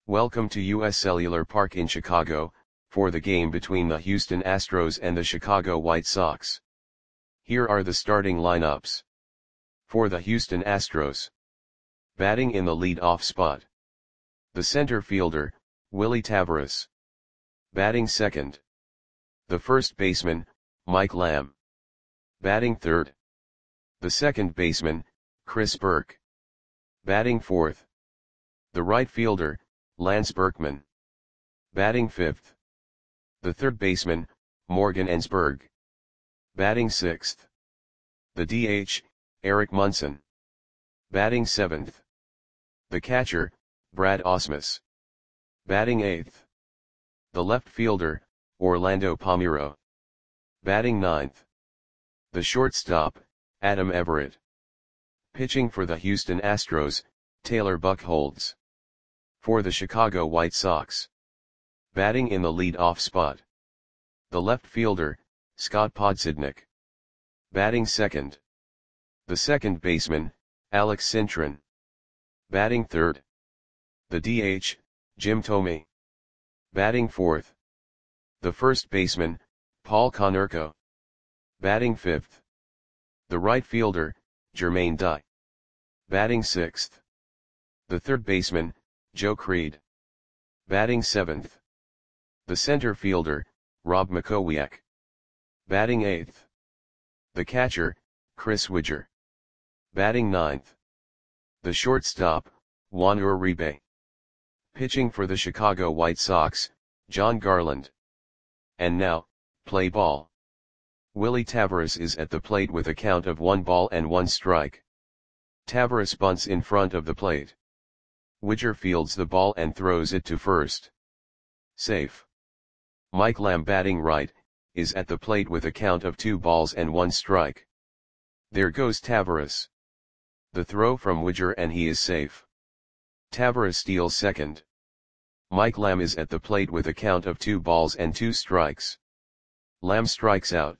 Welcome to US Cellular Park in Chicago, for the game between the Houston Astros and the Chicago White Sox. Here are the starting lineups. For the Houston Astros. Batting in the lead-off spot. The center fielder, Willie Taveras. Batting second. The first baseman, Mike Lamb. Batting third. The second baseman, Chris Burke. Batting fourth. The right fielder, Lance Berkman. Batting fifth. The third baseman, Morgan Ensberg. Batting sixth. The DH, Eric Munson. Batting seventh. The catcher, Brad Ausmus. Batting eighth. The left fielder, Orlando Palmeiro. Batting ninth. The shortstop, Adam Everett. Pitching for the Houston Astros, Taylor Buchholz. For the Chicago White Sox. Batting in the lead-off spot. The left fielder, Scott Podsednik. Batting second. The second baseman, Alex Cintron. Batting third. The DH, Jim Thome. Batting fourth. The first baseman, Paul Konerko. Batting fifth. The right fielder, Jermaine Dye. Batting sixth. The third baseman, Joe Creed. Batting seventh. The center fielder, Rob Makowiak. Batting eighth. The catcher, Chris Widger. Batting ninth. The shortstop, Juan Uribe. Pitching for the Chicago White Sox, John Garland. And now, play ball. Willie Taveras is at the plate with a count of 1-1 strike. Taveras bunts in front of the plate. Widger fields the ball and throws it to first. Safe. Mike Lamb, batting right, is at the plate with a count of 2-1 strike. There goes Taveras. The throw from Widger and he is safe. Taveras steals second. Mike Lamb is at the plate with a count of 2 strikes. Lamb strikes out.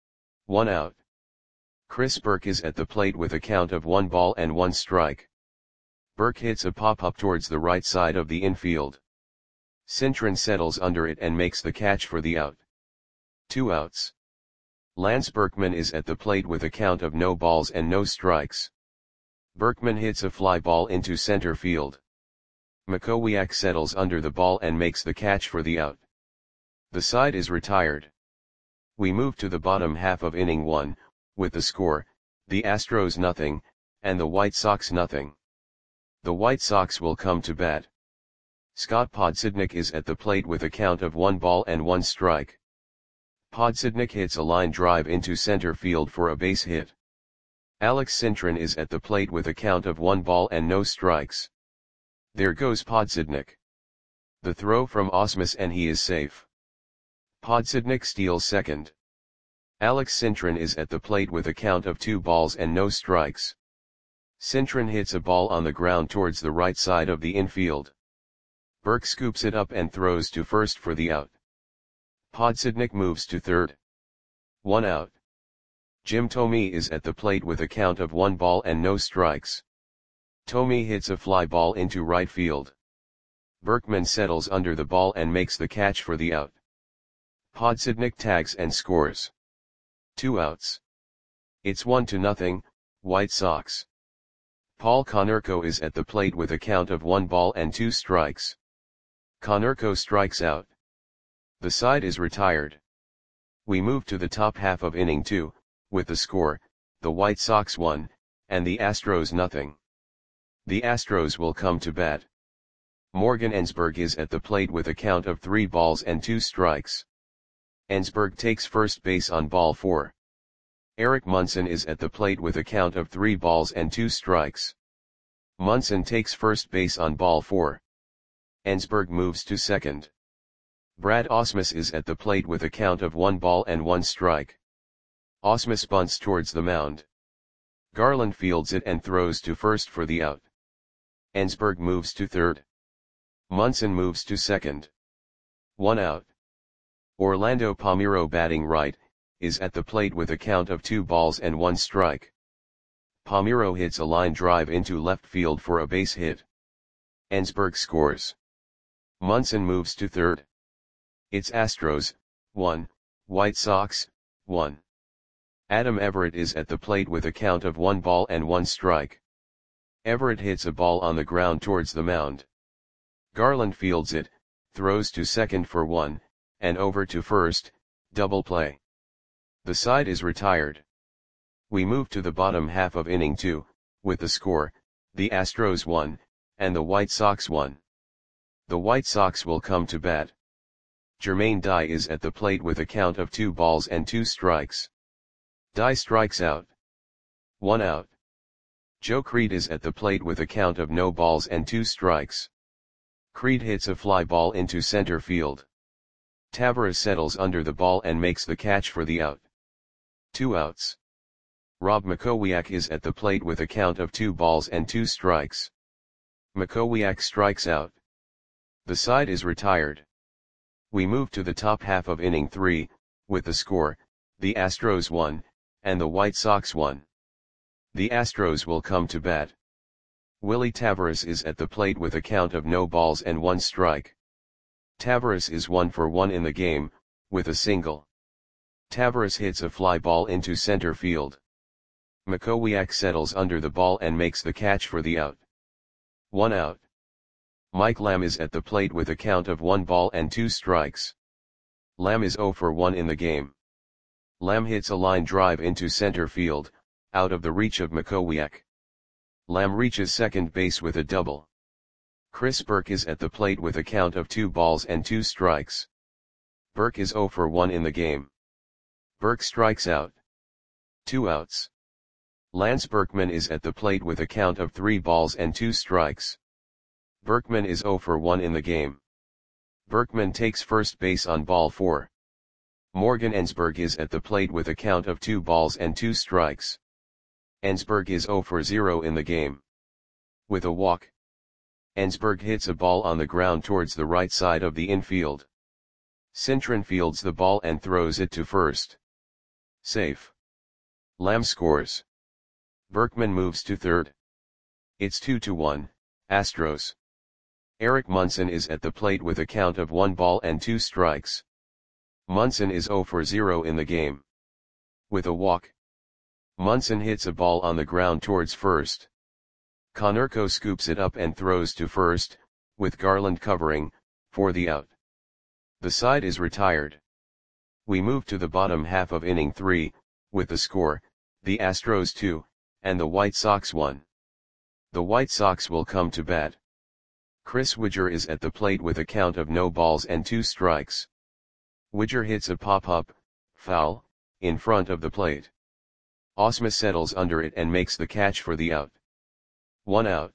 1 out. Chris Burke is at the plate with a count of 1 strike. Burke hits a pop-up towards the right side of the infield. Cintron settles under it and makes the catch for the out. 2 outs. Lance Berkman is at the plate with a count of no strikes. Berkman hits a fly ball into center field. Makowiak settles under the ball and makes the catch for the out. The side is retired. We move to the bottom half of inning 1, with the score, the Astros 0, and the White Sox 0. The White Sox will come to bat. Scott Podsednik is at the plate with a count of 1 strike. Podsednik hits a line drive into center field for a base hit. Alex Cintron is at the plate with a count of 1 strikes. There goes Podsednik. The throw from Ausmus and he is safe. Podsednik steals second. Alex Cintron is at the plate with a count of 2 strikes. Cintron hits a ball on the ground towards the right side of the infield. Burke scoops it up and throws to first for the out. Podsednik moves to third. 1 out. Jim Thome is at the plate with a count of 1 strikes. Thome hits a fly ball into right field. Berkman settles under the ball and makes the catch for the out. Podsednik tags and scores. 2 outs. It's 1-0, White Sox. Paul Konerko is at the plate with a count of 1 strikes. Konerko strikes out. The side is retired. We move to the top half of inning 2, with the score, the White Sox 1, and the Astros 0. The Astros will come to bat. Morgan Ensberg is at the plate with a count of 3 strikes. Ensberg takes first base on ball 4. Eric Munson is at the plate with a count of 3 strikes. Munson takes first base on ball 4. Ensberg moves to second. Brad Ausmus is at the plate with a count of 1 strike. Ausmus bunts towards the mound. Garland fields it and throws to first for the out. Ensberg moves to third. Munson moves to second. 1 out. Orlando Palmeiro, batting right, is at the plate with a count of 2 strike. Palmeiro hits a line drive into left field for a base hit. Ensberg scores. Munson moves to third. It's Astros, 1, White Sox, 1. Adam Everett is at the plate with a count of 1 ball and 1 strike. Everett hits a ball on the ground towards the mound. Garland fields it, throws to second for 1, and over to first, double play. The side is retired. We move to the bottom half of inning 2, with the score, the Astros 1, and the White Sox 1. The White Sox will come to bat. Jermaine Dye is at the plate with a count of 2 balls and 2 strikes. Dye strikes out. 1 out. Joe Creed is at the plate with a count of no balls and 2 strikes. Creed hits a fly ball into center field. Taveras settles under the ball and makes the catch for the out. 2 outs. Rob Makowiak is at the plate with a count of 2 balls and 2 strikes. Makowiak strikes out. The side is retired. We move to the top half of inning 3, with the score, the Astros 1, and the White Sox 1. The Astros will come to bat. Willie Taveras is at the plate with a count of no balls and 1 strike. Taveras is 1 for 1 in the game, with a single. Taveras hits a fly ball into center field. Makowiak settles under the ball and makes the catch for the out. 1 out. Mike Lamb is at the plate with a count of 1 ball and 2 strikes. Lamb is 0 for 1 in the game. Lamb hits a line drive into center field, out of the reach of Makowiak. Lamb reaches second base with a double. Chris Burke is at the plate with a count of 2 balls and 2 strikes. Burke is 0 for 1 in the game. Burke strikes out. 2 outs. Lance Berkman is at the plate with a count of 3 balls and 2 strikes. Berkman is 0 for 1 in the game. Berkman takes first base on ball 4. Morgan Ensberg is at the plate with a count of 2 balls and 2 strikes. Ensberg is 0 for 0 in the game. With a walk, Ensberg hits a ball on the ground towards the right side of the infield. Cintron fields the ball and throws it to first. Safe. Lamb scores. Berkman moves to third. It's 2-1, Astros. Eric Munson is at the plate with a count of 1 ball and 2 strikes. Munson is 0 for 0 in the game. With a walk, Munson hits a ball on the ground towards first. Konerko scoops it up and throws to first, with Garland covering, for the out. The side is retired. We move to the bottom half of inning 3, with the score, the Astros 2, and the White Sox 1. The White Sox will come to bat. Chris Widger is at the plate with a count of no balls and 2 strikes. Widger hits a pop-up, foul, in front of the plate. Osma settles under it and makes the catch for the out. 1 out.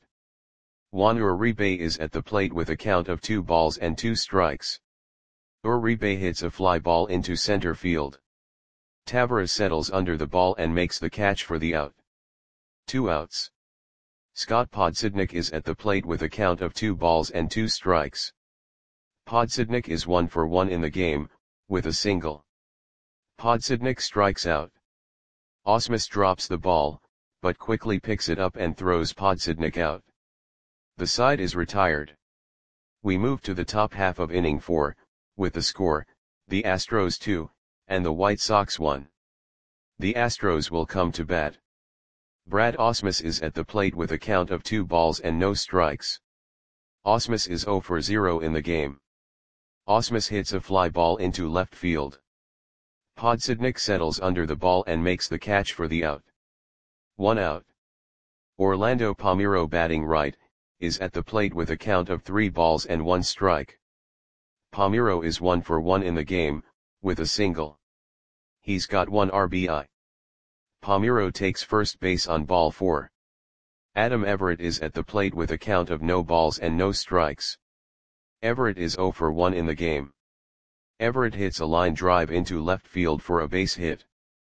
Juan Uribe is at the plate with a count of 2 balls and 2 strikes. Uribe hits a fly ball into center field. Taveras settles under the ball and makes the catch for the out. 2 outs. Scott Podsednik is at the plate with a count of 2 balls and 2 strikes. Podsednik is 1 for 1 in the game, with a single. Podsednik strikes out. Osmus drops the ball, but quickly picks it up and throws Podsednik out. The side is retired. We move to the top half of inning 4, with the score, the Astros 2, and the White Sox 1. The Astros will come to bat. Brad Osmus is at the plate with a count of 2 balls and no strikes. Osmus is 0 for 0 in the game. Osmus hits a fly ball into left field. Podsednik settles under the ball and makes the catch for the out. 1 out. Orlando Palmeiro, batting right, is at the plate with a count of 3 balls and 1 strike. Palmeiro is 1 for 1 in the game, with a single. He's got 1 RBI. Palmeiro takes first base on ball 4. Adam Everett is at the plate with a count of no balls and no strikes. Everett is 0 for 1 in the game. Everett hits a line drive into left field for a base hit.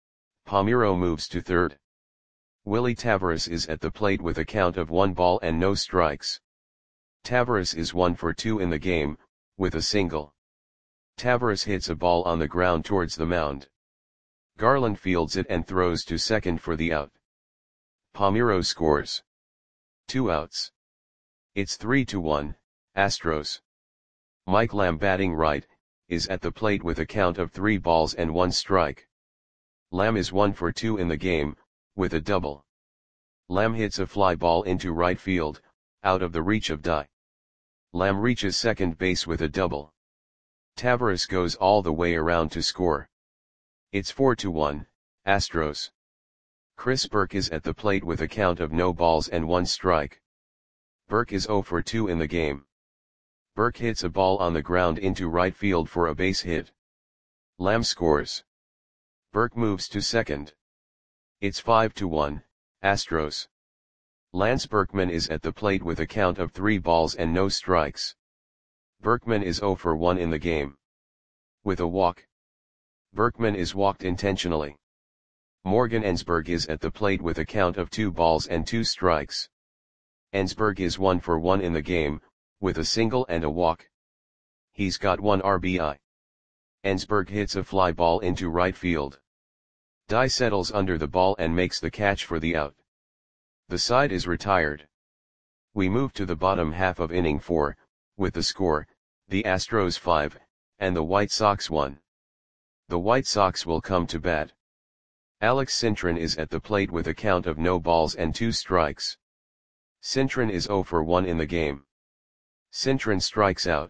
Palmeiro moves to third. Willie Taveras is at the plate with a count of 1 ball and no strikes. Taveras is 1 for 2 in the game, with a single. Taveras hits a ball on the ground towards the mound. Garland fields it and throws to second for the out. Palmeiro scores. 2 outs. It's 3-1, Astros. Mike Lamb batting right, is at the plate with a count of 3 balls and 1 strike. Lamb is 1 for 2 in the game, with a double. Lamb hits a fly ball into right field, out of the reach of Dye. Lamb reaches second base with a double. Taveras goes all the way around to score. It's 4-1, Astros. Chris Burke is at the plate with a count of no balls and 1 strike. Burke is 0 for 2 in the game. Burke hits a ball on the ground into right field for a base hit. Lamb scores. Burke moves to second. It's 5-1, Astros. Lance Berkman is at the plate with a count of 3 balls and no strikes. Berkman is 0 for 1 in the game. With a walk. Berkman is walked intentionally. Morgan Ensberg is at the plate with a count of 2 balls and 2 strikes. Ensberg is 1 for 1 in the game, with a single and a walk. He's got 1 RBI. Ensberg hits a fly ball into right field. Dye settles under the ball and makes the catch for the out. The side is retired. We move to the bottom half of inning 4, with the score, the Astros 5, and the White Sox 1. The White Sox will come to bat. Alex Cintron is at the plate with a count of no balls and 2 strikes. Cintron is 0 for 1 in the game. Cintron strikes out.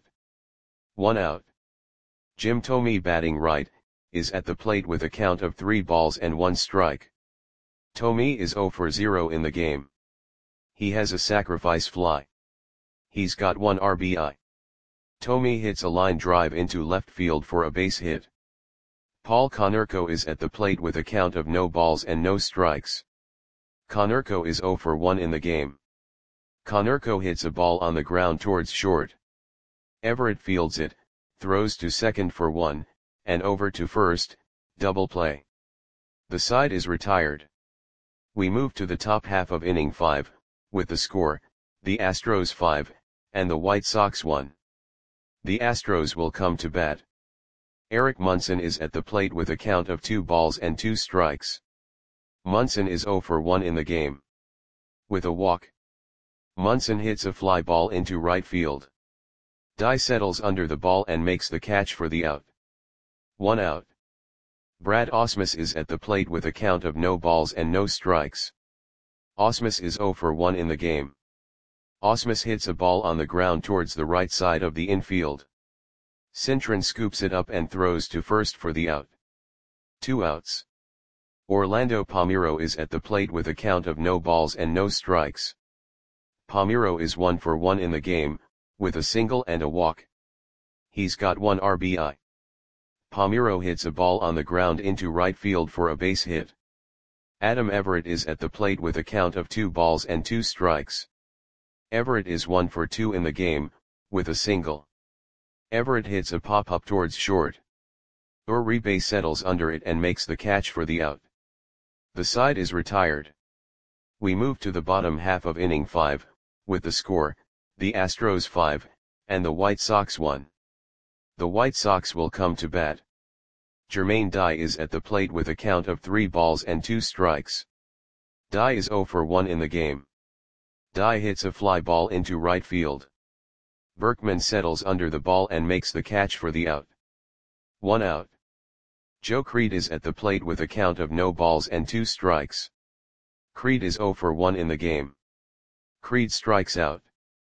1 out. Jim Thome batting right, is at the plate with a count of 3 balls and 1 strike. Thome is 0 for 0 in the game. He has a sacrifice fly. He's got 1 RBI. Thome hits a line drive into left field for a base hit. Paul Konerko is at the plate with a count of no balls and no strikes. Konerko is 0 for 1 in the game. Konerko hits a ball on the ground towards short. Everett fields it, throws to second for 1, and over to first, double play. The side is retired. We move to the top half of inning 5, with the score, the Astros 5, and the White Sox 1. The Astros will come to bat. Eric Munson is at the plate with a count of 2 balls and 2 strikes. Munson is 0 for 1 in the game. With a walk. Munson hits a fly ball into right field. Dye settles under the ball and makes the catch for the out. 1 out. Brad Ausmus is at the plate with a count of no balls and no strikes. Ausmus is 0 for 1 in the game. Ausmus hits a ball on the ground towards the right side of the infield. Cintron scoops it up and throws to first for the out. 2 outs. Orlando Palmeiro is at the plate with a count of no balls and no strikes. Palmeiro is 1 for 1 in the game, with a single and a walk. He's got 1 RBI. Palmeiro hits a ball on the ground into right field for a base hit. Adam Everett is at the plate with a count of 2 balls and 2 strikes. Everett is 1 for 2 in the game, with a single. Everett hits a pop-up towards short. Uribe settles under it and makes the catch for the out. The side is retired. We move to the bottom half of inning 5, with the score, the Astros 5, and the White Sox 1. The White Sox will come to bat. Jermaine Dye is at the plate with a count of 3 balls and 2 strikes. Dye is 0 for 1 in the game. Dye hits a fly ball into right field. Berkman settles under the ball and makes the catch for the out. 1 out. Joe Creed is at the plate with a count of no balls and 2 strikes. Creed is 0 for 1 in the game. Creed strikes out.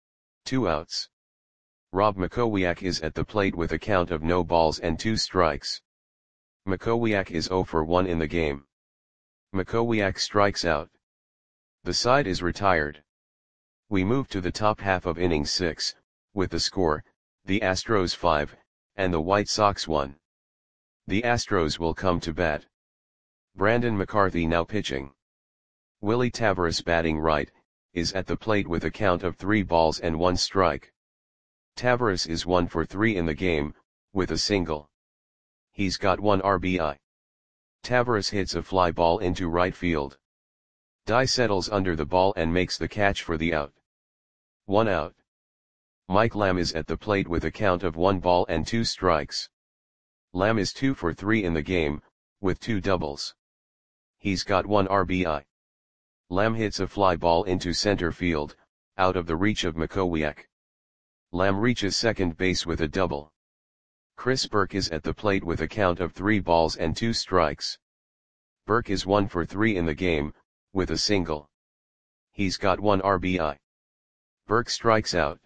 2 outs. Rob Makowiak is at the plate with a count of no balls and 2 strikes. Makowiak is 0 for 1 in the game. Makowiak strikes out. The side is retired. We move to the top half of inning 6, with the score, the Astros 5, and the White Sox 1. The Astros will come to bat. Brandon McCarthy now pitching. Willie Taveras batting right, is at the plate with a count of 3 balls and 1 strike. Taveras is 1 for 3 in the game, with a single. He's got 1 RBI. Taveras hits a fly ball into right field. Dye settles under the ball and makes the catch for the out. 1 out. Mike Lamb is at the plate with a count of 1 ball and 2 strikes. Lamb is 2 for 3 in the game, with 2 doubles. He's got 1 RBI. Lamb hits a fly ball into center field, out of the reach of Makowiak. Lamb reaches second base with a double. Chris Burke is at the plate with a count of 3 balls and 2 strikes. Burke is 1 for 3 in the game, with a single. He's got 1 RBI. Burke strikes out.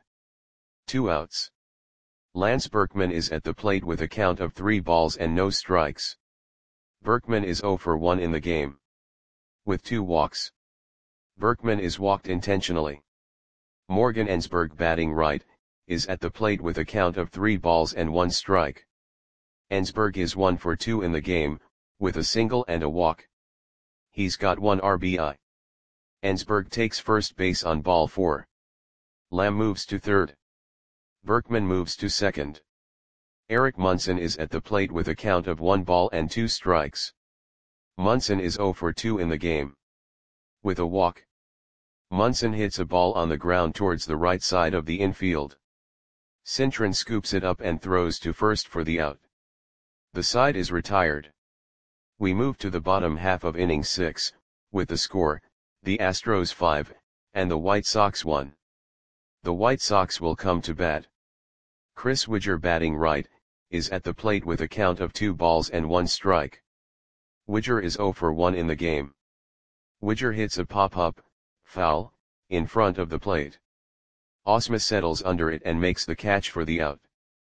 2 outs. Lance Berkman is at the plate with a count of 3 balls and no strikes. Berkman is 0 for 1 in the game. With 2 walks. Berkman is walked intentionally. Morgan Ensberg, batting right, is at the plate with a count of 3 balls and 1 strike. Ensberg is 1 for 2 in the game, with a single and a walk. He's got 1 RBI. Ensberg takes first base on ball 4. Lamb moves to third. Berkman moves to second. Eric Munson is at the plate with a count of 1 ball and 2 strikes. Munson is 0 for 2 in the game. With a walk. Munson hits a ball on the ground towards the right side of the infield. Cintron scoops it up and throws to first for the out. The side is retired. We move to the bottom half of inning 6, with the score, the Astros 5, and the White Sox 1. The White Sox will come to bat. Chris Widger, batting right, is at the plate with a count of 2 balls and 1 strike. Widger is 0 for 1 in the game. Widger hits a pop-up, foul, in front of the plate. Osma settles under it and makes the catch for the out.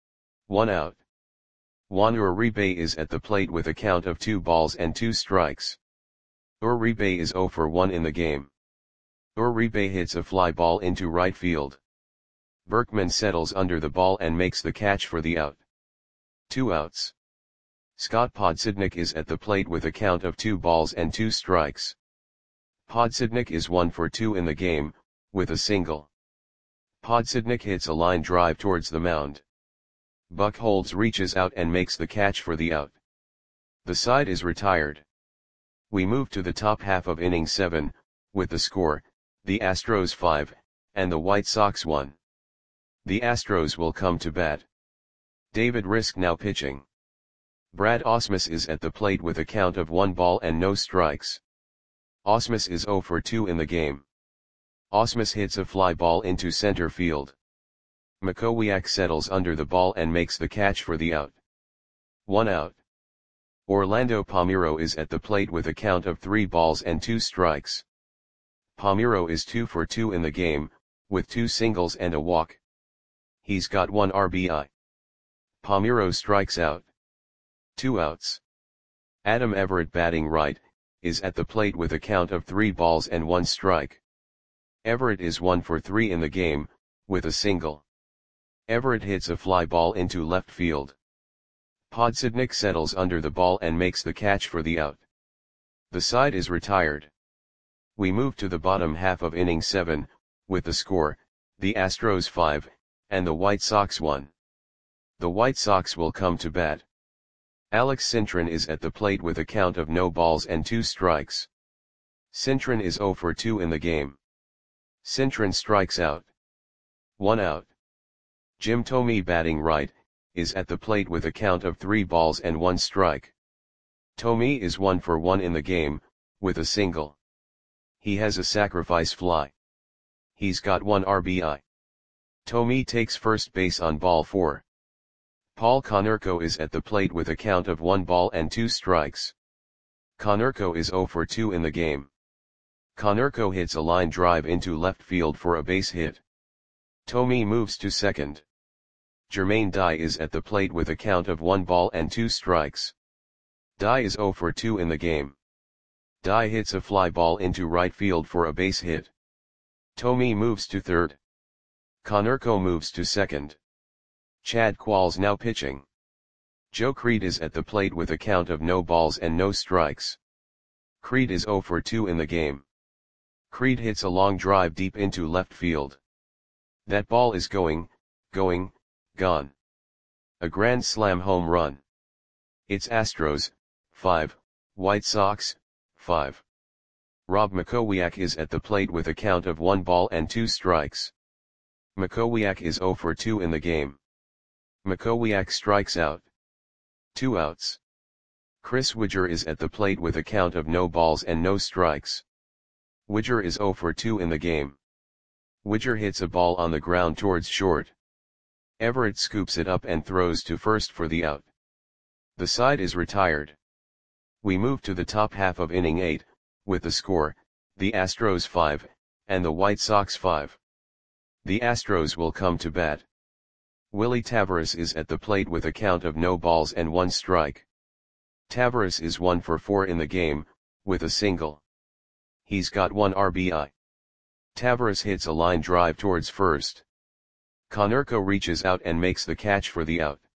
1 out. Juan Uribe is at the plate with a count of 2 balls and 2 strikes. Uribe is 0 for 1 in the game. Uribe hits a fly ball into right field. Berkman settles under the ball and makes the catch for the out. 2 outs. Scott Podsednik is at the plate with a count of 2 balls and 2 strikes. Podsednik is 1 for 2 in the game, with a single. Podsednik hits a line drive towards the mound. Buchholz reaches out and makes the catch for the out. The side is retired. We move to the top half of inning 7, with the score, the Astros 5, and the White Sox 1. The Astros will come to bat. David Risk now pitching. Brad Ausmus is at the plate with a count of 1 ball and no strikes. Ausmus is 0 for 2 in the game. Ausmus hits a fly ball into center field. Makowiak settles under the ball and makes the catch for the out. 1 out. Orlando Palmeiro is at the plate with a count of 3 balls and 2 strikes. Palmeiro is 2 for 2 in the game, with 2 singles and a walk. He's got 1 RBI. Palmeiro strikes out. 2 outs. Adam Everett, batting right, is at the plate with a count of 3 balls and 1 strike. Everett is 1 for 3 in the game, with a single. Everett hits a fly ball into left field. Podsednik settles under the ball and makes the catch for the out. The side is retired. We move to the bottom half of inning 7, with the score, the Astros 5, and the White Sox 1. The White Sox will come to bat. Alex Cintron is at the plate with a count of no balls and 2 strikes. Cintron is 0 for 2 in the game. Cintron strikes out. 1 out. Jim Thome, batting right, is at the plate with a count of 3 balls and 1 strike. Thome is 1 for 1 in the game, with a single. He has a sacrifice fly. He's got 1 RBI. Thome takes first base on ball 4. Paul Konerko is at the plate with a count of 1 ball and 2 strikes. Konerko is 0 for 2 in the game. Konerko hits a line drive into left field for a base hit. Thome moves to second. Jermaine Dye is at the plate with a count of 1 ball and 2 strikes. Dye is 0 for 2 in the game. Dye hits a fly ball into right field for a base hit. Thome moves to third. Konerko moves to second. Chad Qualls now pitching. Joe Creed is at the plate with a count of no balls and no strikes. Creed is 0 for 2 in the game. Creed hits a long drive deep into left field. That ball is gone. A grand slam home run. It's Astros, 5, White Sox, 5. Rob Makowiak is at the plate with a count of 1 ball and 2 strikes. Makowiak is 0 for 2 in the game. Makowiak strikes out. 2 outs. Chris Widger is at the plate with a count of no balls and no strikes. Widger is 0 for 2 in the game. Widger hits a ball on the ground towards short. Everett scoops it up and throws to first for the out. The side is retired. We move to the top half of inning 8, with the score, the Astros 5, and the White Sox 5. The Astros will come to bat. Willie Taveras is at the plate with a count of no balls and 1 strike. Taveras is 1 for 4 in the game, with a single. He's got 1 RBI. Taveras hits a line drive towards first. Konerko reaches out and makes the catch for the out.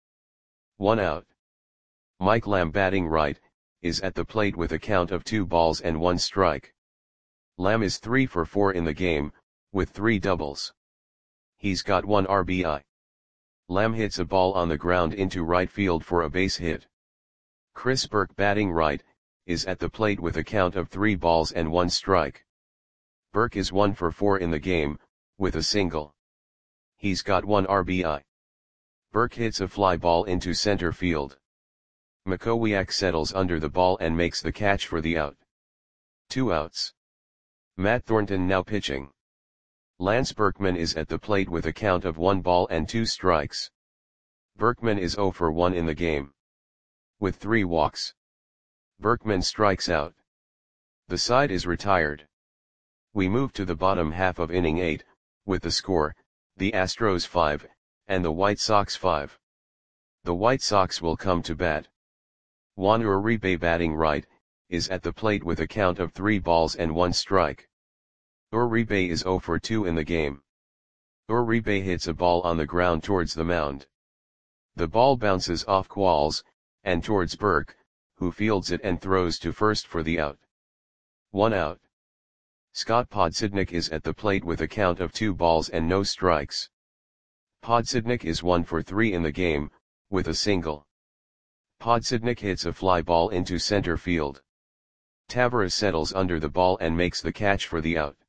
1 out. Mike Lamb, batting right, is at the plate with a count of 2 balls and 1 strike. Lamb is 3 for 4 in the game, with 3 doubles. He's got 1 RBI. Lamb hits a ball on the ground into right field for a base hit. Chris Burke, batting right, is at the plate with a count of 3 balls and 1 strike. Burke is 1 for 4 in the game, with a single. He's got 1 RBI. Burke hits a fly ball into center field. Makowiak settles under the ball and makes the catch for the out. 2 outs. Matt Thornton now pitching. Lance Berkman is at the plate with a count of 1 ball and 2 strikes. Berkman is 0 for 1 in the game. With 3 walks. Berkman strikes out. The side is retired. We move to the bottom half of inning 8, with the score, the Astros 5, and the White Sox 5. The White Sox will come to bat. Juan Uribe, batting right, is at the plate with a count of 3 balls and 1 strike. Uribe is 0 for 2 in the game. Uribe hits a ball on the ground towards the mound. The ball bounces off Qualls, and towards Burke, who fields it and throws to first for the out. 1 out. Scott Podsednik is at the plate with a count of 2 balls and no strikes. Podsednik is 1 for 3 in the game, with a single. Podsednik hits a fly ball into center field. Taveras settles under the ball and makes the catch for the out.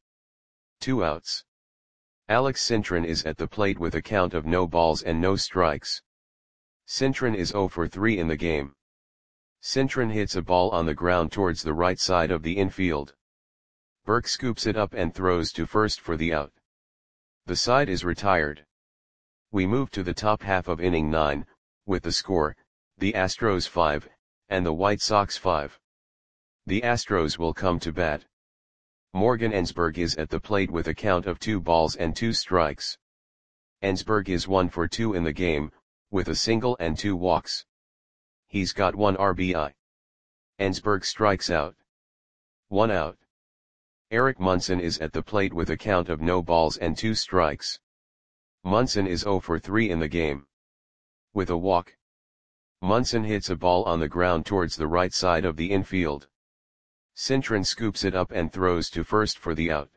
2 outs. Alex Cintron is at the plate with a count of no balls and no strikes. Cintron is 0 for 3 in the game. Cintron hits a ball on the ground towards the right side of the infield. Burke scoops it up and throws to first for the out. The side is retired. We move to the top half of inning 9, with the score, the Astros 5, and the White Sox 5. The Astros will come to bat. Morgan Ensberg is at the plate with a count of 2 balls and 2 strikes. Ensberg is 1 for 2 in the game, with a single and 2 walks. He's got 1 RBI. Ensberg strikes out. 1 out. Eric Munson is at the plate with a count of no balls and 2 strikes. Munson is 0 for 3 in the game. With a walk. Munson hits a ball on the ground towards the right side of the infield. Cintron scoops it up and throws to first for the out.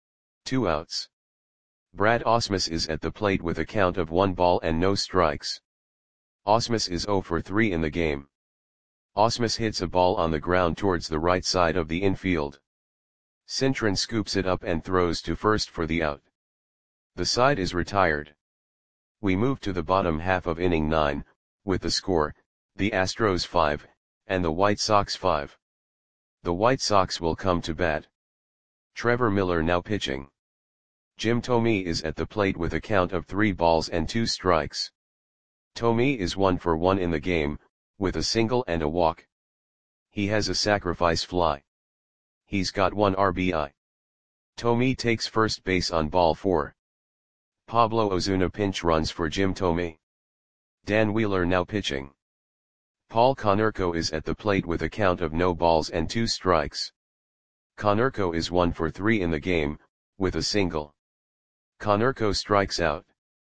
2 outs. Brad Ausmus is at the plate with a count of 1 ball and no strikes. Ausmus is 0 for 3 in the game. Ausmus hits a ball on the ground towards the right side of the infield. Cintron scoops it up and throws to first for the out. The side is retired. We move to the bottom half of inning 9, with the score, the Astros 5, and the White Sox 5. The White Sox will come to bat. Trevor Miller now pitching. Jim Thome is at the plate with a count of 3 balls and 2 strikes. Thome is 1 for 1 in the game, with a single and a walk. He has a sacrifice fly. He's got 1 RBI. Thome takes first base on ball 4. Pablo Ozuna pinch runs for Jim Thome. Dan Wheeler now pitching. Paul Konerko is at the plate with a count of no balls and 2 strikes. Konerko is 1 for 3 in the game, with a single. Konerko strikes out.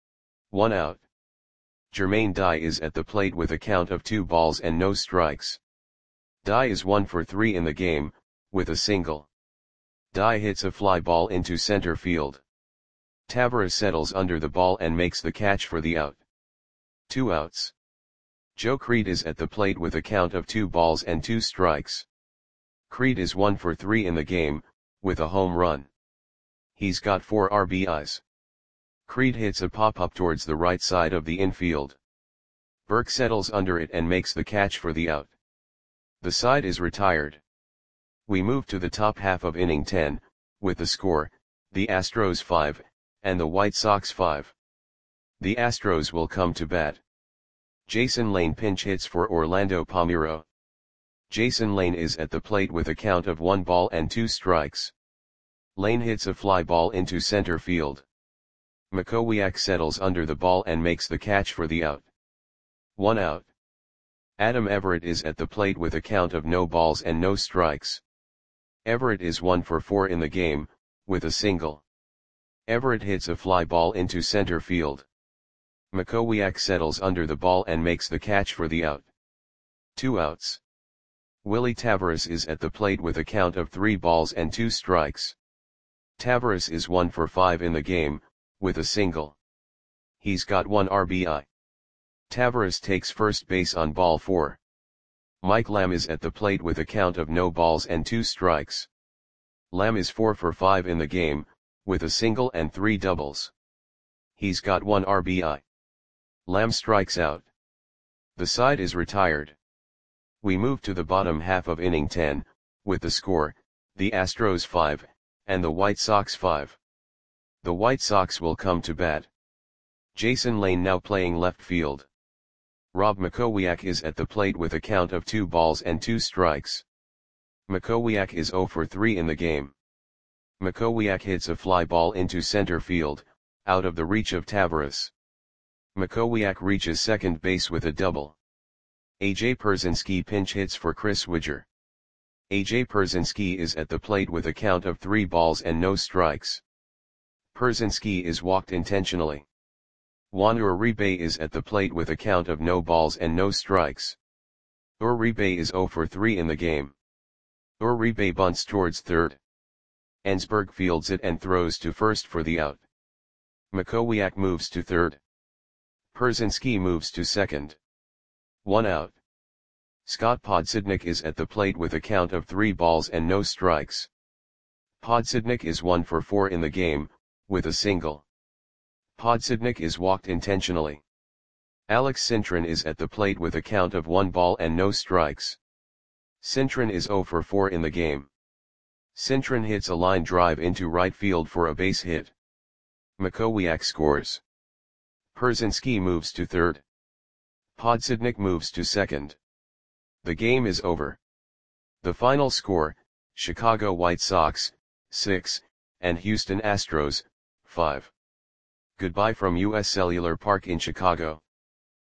1 out. Jermaine Dye is at the plate with a count of 2 balls and no strikes. Dye is 1 for 3 in the game, with a single. Dye hits a fly ball into center field. Taveras settles under the ball and makes the catch for the out. 2 outs. Joe Creed is at the plate with a count of 2 balls and 2 strikes. Creed is 1 for 3 in the game, with a home run. He's got 4 RBIs. Creed hits a pop-up towards the right side of the infield. Burke settles under it and makes the catch for the out. The side is retired. We move to the top half of inning 10, with the score, the Astros 5, and the White Sox 5. The Astros will come to bat. Jason Lane pinch hits for Orlando Palmeiro. Jason Lane is at the plate with a count of 1 ball and 2 strikes. Lane hits a fly ball into center field. Makowiak settles under the ball and makes the catch for the out. 1 out. Adam Everett is at the plate with a count of no balls and no strikes. Everett is 1 for 4 in the game, with a single. Everett hits a fly ball into center field. Makowiak settles under the ball and makes the catch for the out. 2 outs. Willie Taveras is at the plate with a count of 3 balls and 2 strikes. Taveras is 1 for 5 in the game, with a single. He's got 1 RBI. Taveras takes first base on ball 4. Mike Lamb is at the plate with a count of no balls and 2 strikes. Lamb is 4 for 5 in the game, with a single and 3 doubles. He's got 1 RBI. Lamb strikes out. The side is retired. We move to the bottom half of inning 10, with the score, the Astros 5, and the White Sox 5. The White Sox will come to bat. Jason Lane now playing left field. Rob Makowiak is at the plate with a count of 2 balls and 2 strikes. Makowiak is 0 for 3 in the game. Makowiak hits a fly ball into center field, out of the reach of Taveras. Makowiak reaches second base with a double. A.J. Pierzynski pinch hits for Chris Widger. A.J. Pierzynski is at the plate with a count of 3 balls and no strikes. Pierzynski is walked intentionally. Juan Uribe is at the plate with a count of no balls and no strikes. Uribe is 0 for 3 in the game. Uribe bunts towards third. Ensberg fields it and throws to first for the out. Makowiak moves to third. Pierzynski moves to second. 1 out. Scott Podsednik is at the plate with a count of 3 balls and no strikes. Podsednik is 1 for 4 in the game, with a single. Podsednik is walked intentionally. Alex Cintron is at the plate with a count of 1 ball and no strikes. Cintron is 0 for 4 in the game. Cintron hits a line drive into right field for a base hit. Makowiak scores. Pierzynski moves to third. Podsednik moves to second. The game is over. The final score, Chicago White Sox, 6, and Houston Astros, 5. Goodbye from US Cellular Park in Chicago.